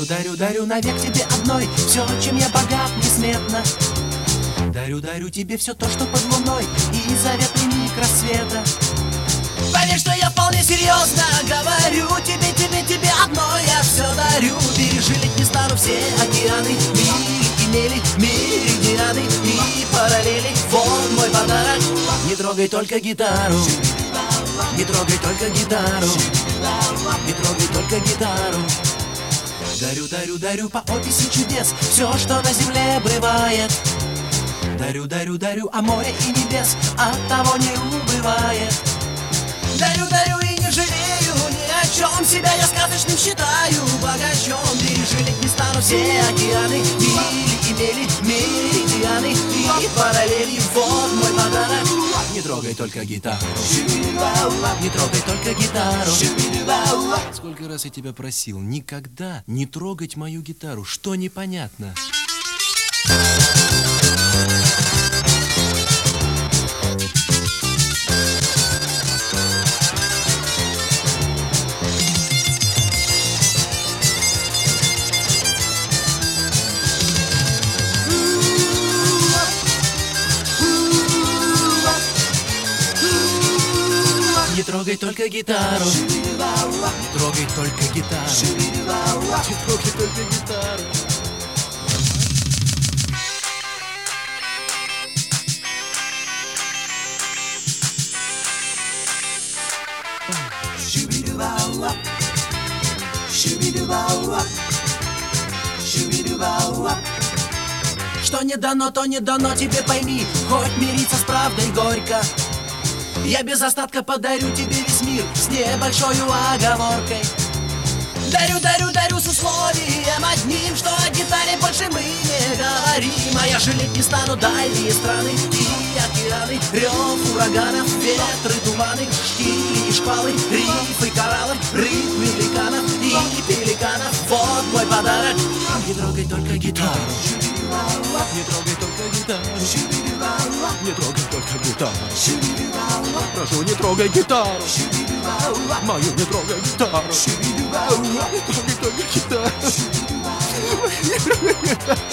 дарю навек тебе одной все, чем я богат несметно. Дарю тебе все то, что под луной и заветный миг рассвета. Поверь, что я вполне серьезно говорю тебе одной я все дарю. Пережить не стану все океаны, мили и мели, меридианы и параллели. Вот мой подарок. Не трогай только гитару, не трогай только гитару, не трогай только гитару. Дарю по описи чудес все, что на земле бывает. Дарю о море и небес, от того не убывает. Дарю и не жалею ни о чем, себя я сказочным считаю богачом. Пережить не стану все океаны, мили и мели, меридианы и параллели. Вот мой подарок. Не трогай только гитару, не трогай только гитару. Сколько раз я тебя просил никогда не трогать мою гитару, что непонятно? Не трогай только гитару, не трогай только гитару, не трогай только гитару. Что не дано, то не дано, тебе пойми, хоть мириться с правдой горько. Я без остатка подарю тебе весь мир с небольшой оговоркой. Дарю с условием одним, что о гитаре больше мы не говорим. А я жалеть не стану дальние страны и океаны, рев ураганов, ветры, туманы, штили и шквалы, рифы, кораллы, ритмы великанов и пеликанов. Вот мой подарок. Не трогай только гитару, не трогай только гитару, не трогай только гитару. Прошу, не трогай гитару, мою не трогай гитару, не трогай только гитару.